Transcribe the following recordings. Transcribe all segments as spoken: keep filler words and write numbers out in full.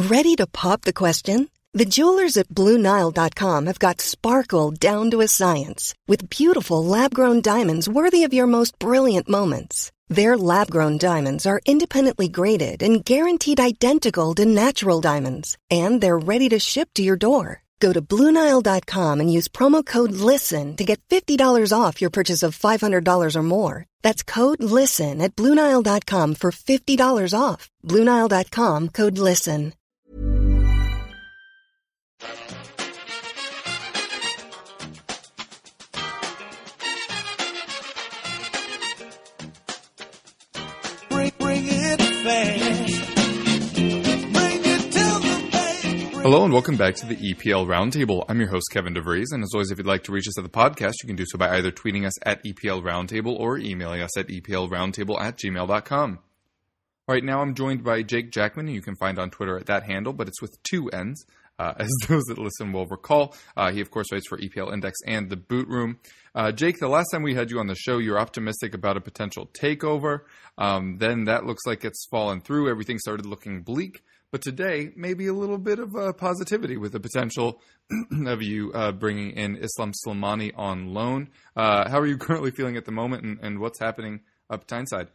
Ready to pop the question? The jewelers at Blue Nile dot com have got sparkle down to a science with beautiful lab-grown diamonds worthy of your most brilliant moments. Their lab-grown diamonds are independently graded and guaranteed identical to natural diamonds, and they're ready to ship to your door. Go to Blue Nile dot com and use promo code LISTEN to get fifty dollars off your purchase of five hundred dollars or more. That's code LISTEN at Blue Nile dot com for fifty dollars off. Blue Nile dot com, code LISTEN. Bring, bring it fast. Bring it to the bank. Hello and welcome back to the E P L Roundtable. I'm your host, Kevin DeVries, and as always, if you'd like to reach us at the podcast, you can do so by either tweeting us at E P L Roundtable or emailing us at E P L Roundtable at gmail dot com. All right, now I'm joined by Jake Jackman, who you can find on Twitter at that handle, but it's with two N's, uh, as those that listen will recall. Uh, he, of course, writes for E P L Index and The Boot Room. Uh, Jake, the last time we had you on the show, you were optimistic about a potential takeover. Um, then that looks like it's fallen through. Everything started looking bleak. But today, maybe a little bit of uh, positivity with the potential of you uh, bringing in Islam Slimani on loan. Uh, how are you currently feeling at the moment, and, and what's happening up Tyneside?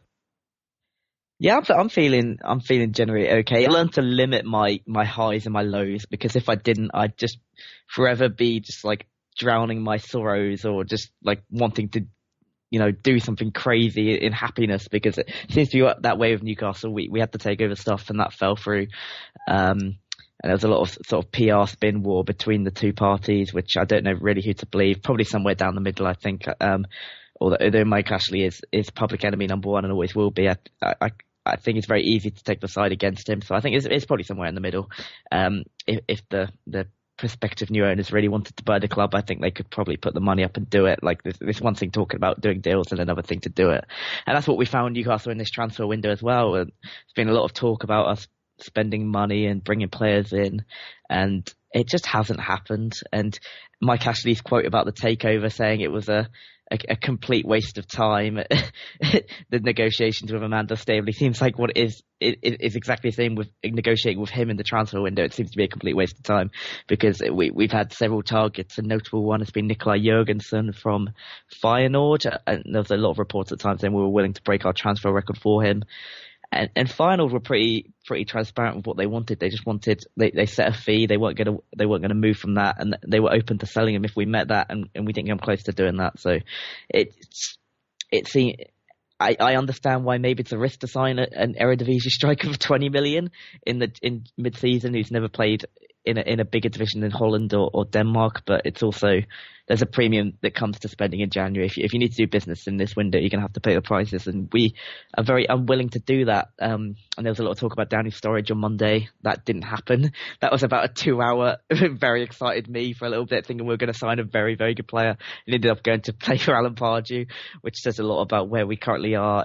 Yeah, I'm, I'm feeling I'm feeling generally okay. I learned to limit my, my highs and my lows, because if I didn't, I'd just forever be just like drowning my sorrows, or just like wanting to, you know, do something crazy in happiness, because it seems to be that way with Newcastle. We we had to take over stuff and that fell through. Um, and there was a lot of sort of P R spin war between the two parties, which I don't know really who to believe. Probably somewhere down the middle, I think. Um, although, although Mike Ashley is, is public enemy number one and always will be, I, I, I think it's very easy to take the side against him. So I think it's, it's probably somewhere in the middle. Um, if, if the, the prospective new owners really wanted to buy the club, I think they could probably put the money up and do it. Like this, this one thing talking about doing deals and another thing to do it. And that's what we found Newcastle in this transfer window as well. And there's been a lot of talk about us spending money and bringing players in, and it just hasn't happened. And Mike Ashley's quote about the takeover, saying it was a A, a complete waste of time. The negotiations with Amanda Staveley seems like what it is it, it is exactly the same with negotiating with him in the transfer window. It seems to be a complete waste of time, because we, we've had several targets. A notable one has been Nikolai Jurgensen from Feyenoord, and there was a lot of reports at times saying we were willing to break our transfer record for him. And, and Feyenoord were pretty pretty transparent with what they wanted. They just wanted they, they set a fee. They weren't gonna they weren't gonna move from that, and they were open to selling him if we met that, and, and we didn't come close to doing that. So it's it seems I, I understand why maybe it's a risk to sign a, an Eredivisie striker for twenty million in the in mid season who's never played in a in a bigger division in Holland or, or Denmark. But it's also, there's a premium that comes to spending in January. If you, if you need to do business in this window, you're going to have to pay the prices, and we are very unwilling to do that. Um, and there was a lot of talk about Downing Storage on Monday. That didn't happen. That was about a two-hour, very excited me for a little bit, thinking we were going to sign a very, very good player, and ended up going to play for Alan Pardew, which says a lot about where we currently are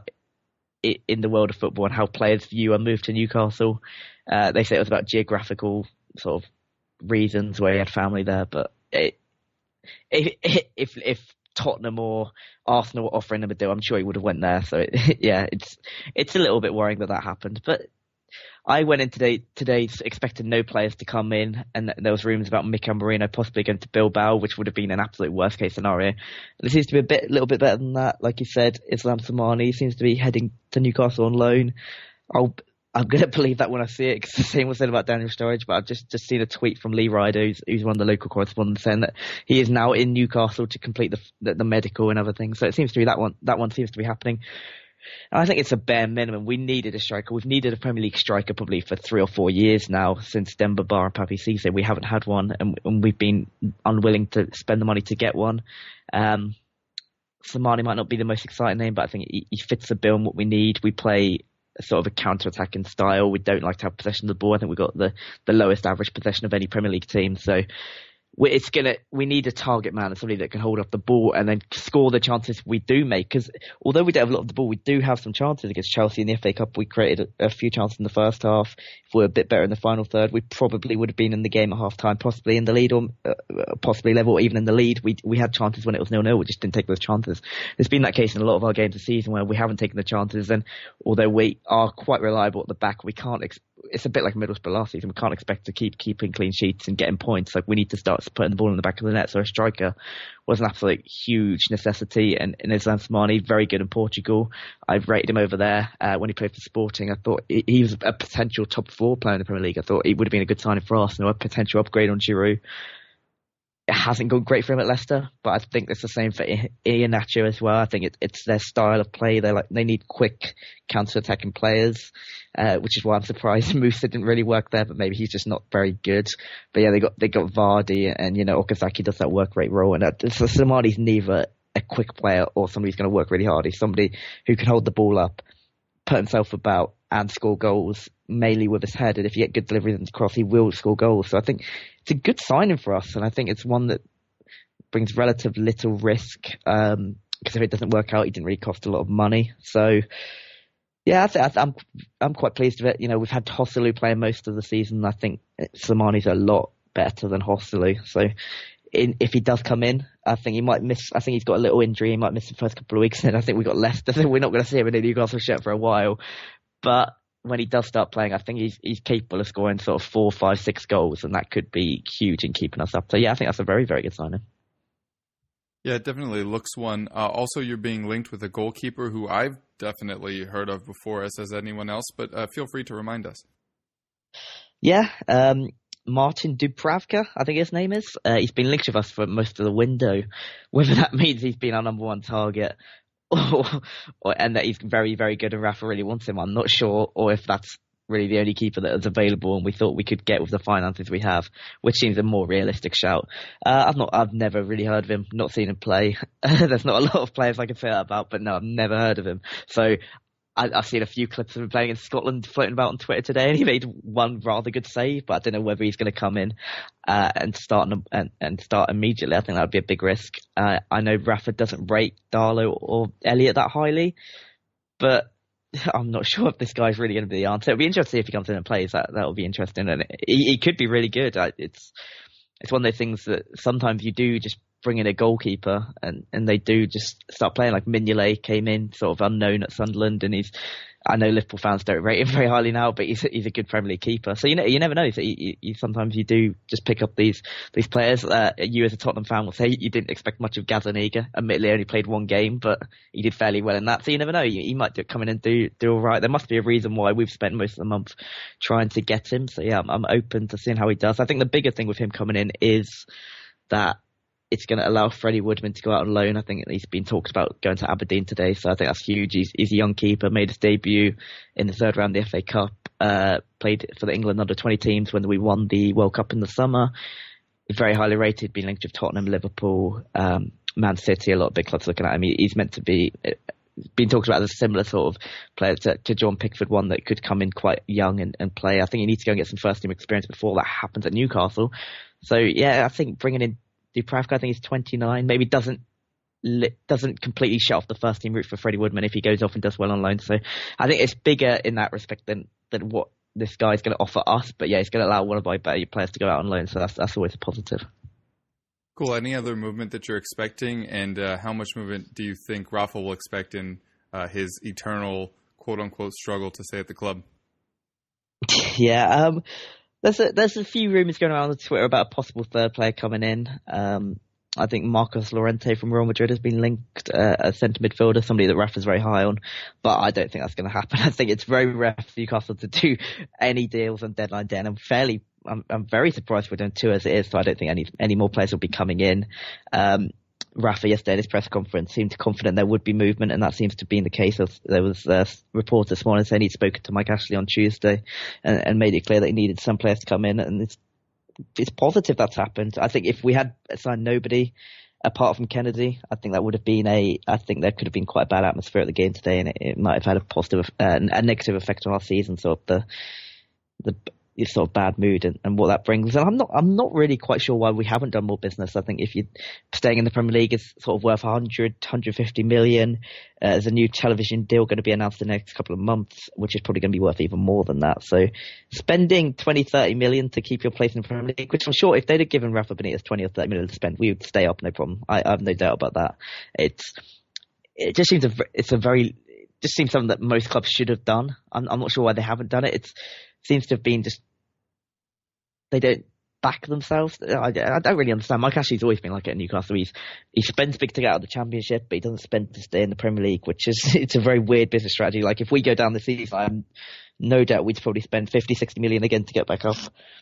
in the world of football and how players view a move to Newcastle. Uh, they say it was about geographical sort of reasons where he had family there, but it, if if if Tottenham or Arsenal were offering him a deal, I'm sure he would have went there. So it, yeah, it's it's a little bit worrying that that happened. But I went in today today expecting no players to come in, and there was rumours about Mikel Merino possibly going to Bilbao, which would have been an absolute worst case scenario. And it seems to be a bit, a little bit better than that. Like you said, Islam Slimani seems to be heading to Newcastle on loan. I'll I'm going to believe that when I see it, because the same was said about Daniel Sturridge, but I've just, just seen a tweet from Lee Ryder, who's, who's one of the local correspondents, saying that he is now in Newcastle to complete the, the, the medical and other things. So it seems to be that one, that one seems to be happening. And I think it's a bare minimum. We needed a striker. We've needed a Premier League striker probably for three or four years now, since Demba Ba and Papi Cisse. We haven't had one, and, and we've been unwilling to spend the money to get one. Um, Slimani might not be the most exciting name, but I think he, he fits the bill and what we need. We play sort of a counter-attacking style. We don't like to have possession of the ball. I think we've got the, the lowest average possession of any Premier League team. So we, it's gonna we need a target man and somebody that can hold up the ball and then score the chances we do make. Because although we don't have a lot of the ball, we do have some chances against Chelsea in the F A Cup. We created a, a few chances in the first half. If we were a bit better in the final third, we probably would have been in the game at half time, possibly in the lead or uh, possibly level, or even in the lead. We we had chances when it was nil nil. We just didn't take those chances. There's been that case in a lot of our games this season where we haven't taken the chances, and although we are quite reliable at the back, we can't. Ex- it's a bit like Middlesbrough last season. We can't expect to keep keeping clean sheets and getting points. Like, we need to start putting the ball in the back of the net. So a striker was an absolute huge necessity. And, and Islam Slimani, very good in Portugal. I've rated him over there uh, when he played for Sporting. I thought he, he was a potential top four player in the Premier League. I thought he would have been a good signing for Arsenal, a potential upgrade on Giroud. It hasn't gone great for him at Leicester, but I think it's the same for Iheanacho as well. I think it, it's their style of play. They like they need quick counter-attacking players, uh, which is why I'm surprised Musa didn't really work there. But maybe he's just not very good. But yeah, they got they got Vardy, and you know Okazaki does that work rate role. And that, so Slimani's neither a quick player or somebody who's going to work really hard. He's somebody who can hold the ball up, put himself about, and score goals mainly with his head. And if you get good deliveries and cross, he will score goals. So I think it's a good signing for us, and I think it's one that brings relative little risk, um, because if it doesn't work out, he didn't really cost a lot of money. So yeah, I th- I'm I'm quite pleased with it. You know, we've had Hosselu playing most of the season. I think Slimani's a lot better than Hosselu. So in, if he does come in, I think he might miss. I think he's got a little injury. He might miss the first couple of weeks, and I think we got Leicester. So we're not going to see him in a Newcastle shirt for a while. But when he does start playing, I think he's he's capable of scoring sort of four, five, six goals, and that could be huge in keeping us up. So yeah, I think that's a very, very good signing. Yeah, it definitely looks one. Uh, also, you're being linked with a goalkeeper who I've definitely heard of before, as has anyone else, but uh, feel free to remind us. Yeah, um, Martin Dubravka, I think his name is. Uh, he's been linked with us for most of the window. Whether that means he's been our number one target or, or and that he's very, very good and Rafa really wants him, I'm not sure, or if that's really the only keeper that is available and we thought we could get with the finances we have, which seems a more realistic shout. Uh, I've not, I've never really heard of him, not seen him play. There's not a lot of players I can say that about, but no, I've never heard of him. So I, I've seen a few clips of him playing in Scotland floating about on Twitter today, and he made one rather good save, but I don't know whether he's going to come in uh, and start and, and start immediately. I think that would be a big risk. Uh, I know Rafa doesn't rate Darlow or Elliott that highly, but I'm not sure if this guy's really going to be the answer. It'll be interesting to see if he comes in and plays. That that will be interesting, and he, he could be really good. It's it's one of those things that sometimes you do just bring in a goalkeeper, and, and they do just start playing. Like Mignolet came in sort of unknown at Sunderland, and he's. I know Liverpool fans don't rate him very highly now, but he's he's a good Premier League keeper. So you know you never know. So you, you, you, sometimes you do just pick up these these players. Uh, you as a Tottenham fan will say you didn't expect much of Gazzaniga. Admittedly, only played one game, but he did fairly well in that. So you never know. He, he might do, come in and do do all right. There must be a reason why we've spent most of the month trying to get him. So yeah, I'm, I'm open to seeing how he does. I think the bigger thing with him coming in is that it's going to allow Freddie Woodman to go out on loan. I think he's been talked about going to Aberdeen today, so I think that's huge. He's, he's a young keeper, made his debut in the third round of the F A Cup, uh, played for the England under twenty teams when we won the World Cup in the summer. Very highly rated, been linked with Tottenham, Liverpool, um, Man City, a lot of big clubs looking at him. He, he's meant to be, been talked about as a similar sort of player to, to John Pickford, one that could come in quite young and, and play. I think he needs to go and get some first team experience before that happens at Newcastle. So yeah, I think bringing in Dubravka, I think he's twenty-nine, maybe doesn't doesn't completely shut off the first team route for Freddie Woodman if he goes off and does well on loan. So I think it's bigger in that respect than, than what this guy's going to offer us. But yeah, he's going to allow one of our better players to go out on loan. So that's that's always a positive. Cool. Any other movement that you're expecting, and uh, how much movement do you think Rafa will expect in uh, his eternal quote unquote struggle to stay at the club? Yeah. Um, There's a, there's a few rumours going around on Twitter about a possible third player coming in. Um, I think Marcos Llorente from Real Madrid has been linked uh, as centre midfielder, somebody that Rafa's very high on. But I don't think that's going to happen. I think it's very rare for Newcastle to do any deals on deadline day. And I'm fairly, I'm, I'm very surprised we're doing two as it is. So I don't think any any more players will be coming in. Um, Rafa yesterday at his press conference seemed confident there would be movement, and that seems to be the case. There was a report this morning saying he'd spoken to Mike Ashley on Tuesday and, and made it clear that he needed some players to come in, and it's it's positive that's happened. I think if we had signed nobody apart from Kennedy, I think that would have been a I think there could have been quite a bad atmosphere at the game today, and it, it might have had a positive uh, a negative effect on our season. So the the this sort of bad mood and, and what that brings. And I'm not I'm not really quite sure why we haven't done more business. I think if you're staying in the Premier League, it's sort of worth one hundred, one hundred fifty million. Uh, there's a new television deal going to be announced in the next couple of months, which is probably going to be worth even more than that. So spending twenty, thirty million to keep your place in the Premier League, which I'm sure if they'd have given Rafa Benitez twenty or thirty million to spend, we would stay up, no problem. I, I have no doubt about that. It's It just seems a, it's a very, it just seems something that most clubs should have done. I'm, I'm not sure why they haven't done it. It's, it seems to have been just, they don't back themselves. I, I don't really understand. Mike Ashley's always been like it at Newcastle. He's, he spends big to get out of the Championship, but he doesn't spend to stay in the Premier League, which is, it's a very weird business strategy. Like if we go down the season, I'm no doubt we'd probably spend fifty, sixty million again to get back up.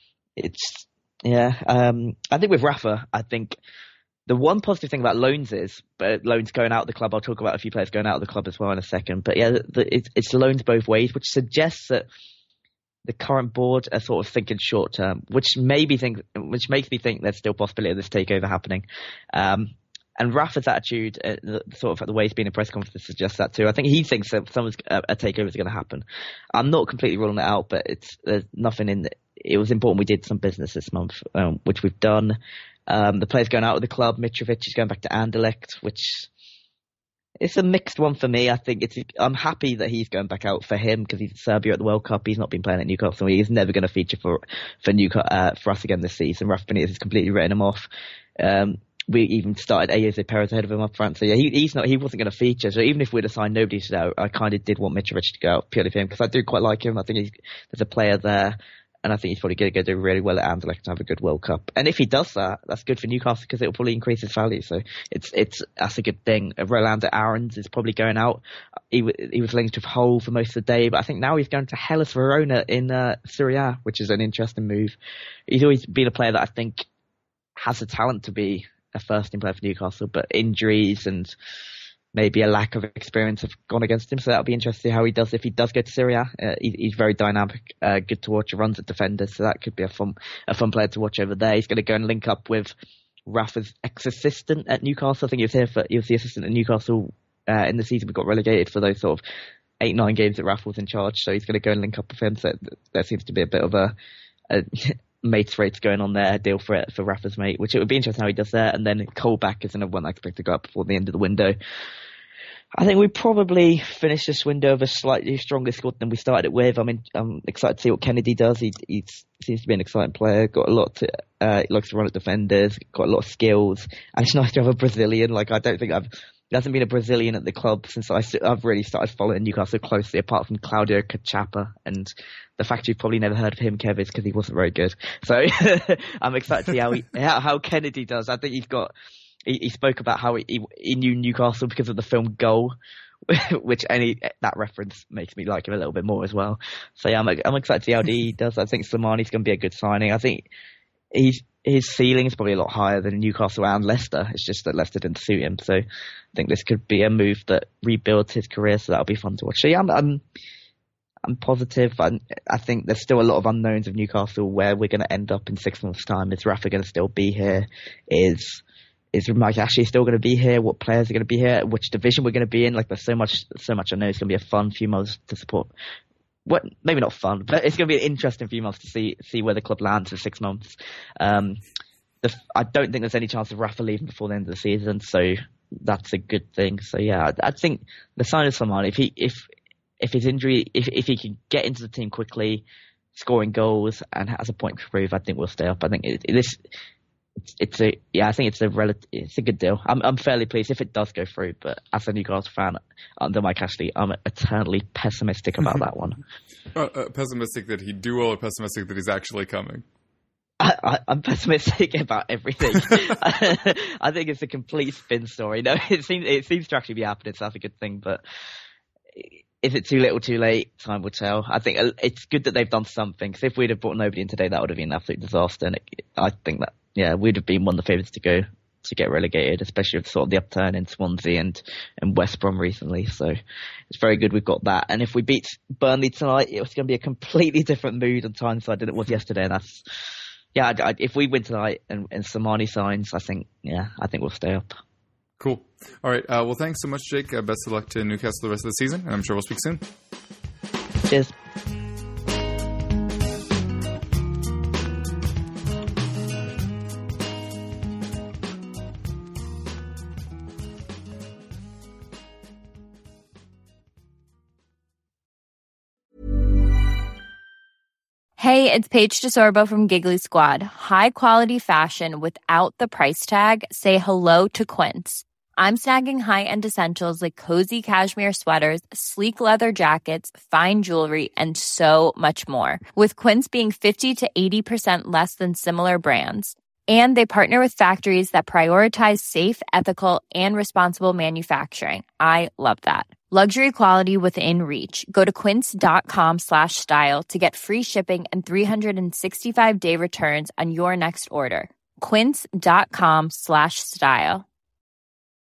It's, yeah. Um, I think with Rafa, I think the one positive thing about loans is, but loans going out of the club, I'll talk about a few players going out of the club as well in a second, but yeah, the, it's, it's loans both ways, which suggests that the current board are sort of thinking short term, which maybe think, which makes me think there's still possibility of this takeover happening. Um, and Rafa's attitude, uh, the, sort of the way he's been in press conferences, suggests that too. I think he thinks that someone's uh, a takeover is going to happen. I'm not completely ruling it out, but it's there's nothing in. The, it was important we did some business this month, um, which we've done. Um, the players going out of the club. Mitrovic is going back to Anderlecht, which. It's a mixed one for me. I think it's. I'm happy that he's going back out for him because he's in Serbia at the World Cup. He's not been playing at Newcastle. He's never going to feature for for Newcastle uh, for us again this season. Rafa Benitez has completely written him off. Um, we even started Ayoze Perez ahead of him up front. So yeah, he, he's not. He wasn't going to feature. So even if we'd assigned nobody to go, I kind of did want Mitrovic to go out purely for him because I do quite like him. I think he's, there's a player there. And I think he's probably going to go do really well at Anderlecht and have a good World Cup. And if he does that, that's good for Newcastle because it will probably increase his value. So it's it's that's a good thing. Rolando Aarons is probably going out. He he was linked with Hull for most of the day, but I think now he's going to Hellas Verona in uh, Serie A, which is an interesting move. He's always been a player that I think has the talent to be a first-team player for Newcastle, but injuries and maybe a lack of experience have gone against him. So that'll be interesting to see how he does if he does go to Serie A. Uh, he, he's very dynamic, uh, good to watch. He runs at defenders, so that could be a fun, a fun player to watch over there. He's going to go and link up with Rafa's ex-assistant at Newcastle. I think he was here for he was the assistant at Newcastle uh, in the season we got relegated for those sort of eight nine games that Rafa was in charge. So he's going to go and link up with him. So there seems to be a bit of a, a mates rates going on there, a deal for it for Rafa's mate, which it would be interesting how he does that. And then Colback is another one I expect to go up before the end of the window. I think we probably finish this window with a slightly stronger squad than we started it with. I mean, I'm excited to see what Kennedy does. He, he seems to be an exciting player. Got a lot to, uh, he likes to run at defenders. Got a lot of skills. And it's nice to have a Brazilian. Like, I don't think I've, there hasn't been a Brazilian at the club since I, I've really started following Newcastle closely, apart from Claudio Cachapa. And the fact you've probably never heard of him, Kev, is because he wasn't very good. So I'm excited to see how he, how, how Kennedy does. I think he's got, He, he spoke about how he, he knew Newcastle because of the film Goal, which any that reference makes me like him a little bit more as well. So yeah, I'm I'm excited to see how he does. I think Slimani's going to be a good signing. I think he's his ceiling is probably a lot higher than Newcastle and Leicester. It's just that Leicester didn't suit him. So I think this could be a move that rebuilds his career. So that'll be fun to watch. So yeah, I'm I'm, I'm positive. I, I think there's still a lot of unknowns of Newcastle where we're going to end up in six months' time. Is Rafa going to still be here? Is Is Mike Ashley still going to be here? What players are going to be here? Which division we're going to be in? Like, there's so much, so much I know. It's going to be a fun few months to support. What? Maybe not fun, but it's going to be an interesting few months to see see where the club lands for six months. Um, the, I don't think there's any chance of Rafa leaving before the end of the season, so that's a good thing. So yeah, I, I think the sign of Slimani, if he if if his injury, if if he can get into the team quickly, scoring goals and has a point to prove, I think we'll stay up. I think it, it, this. It's, it's a yeah, I think it's a relative, it's a good deal. I'm I'm fairly pleased if it does go through, but as a Newcastle fan under Mike Ashley, I'm eternally pessimistic about that one. Uh, uh, pessimistic that he'd do well, or pessimistic that he's actually coming? I, I, I'm pessimistic about everything. I think it's a complete spin story. No, it seems it seems to actually be happening, so that's a good thing. But is it too little, too late? Time will tell. I think it's good that they've done something. Because if we'd have brought nobody in today, that would have been an absolute disaster. And it, I think that. Yeah, we'd have been one of the favourites to go to get relegated, especially with sort of the upturn in Swansea and, and West Brom recently. So it's very good we've got that. And if we beat Burnley tonight, it was going to be a completely different mood and Tyneside than it was yesterday. And that's, yeah, I, I, if we win tonight and, and Slimani signs, I think, yeah, I think we'll stay up. Cool. All right. Uh, well, thanks so much, Jake. Uh, best of luck to Newcastle the rest of the season. And I'm sure we'll speak soon. Cheers. Hey, it's Paige DeSorbo from Giggly Squad. High quality fashion without the price tag. Say hello to Quince. I'm snagging high-end essentials like cozy cashmere sweaters, sleek leather jackets, fine jewelry, and so much more. With Quince being fifty to eighty percent less than similar brands. And they partner with factories that prioritize safe, ethical, and responsible manufacturing. I love that. Luxury quality within reach. Go to quince.com slash style to get free shipping and three sixty-five day returns on your next order. Quince.com slash style.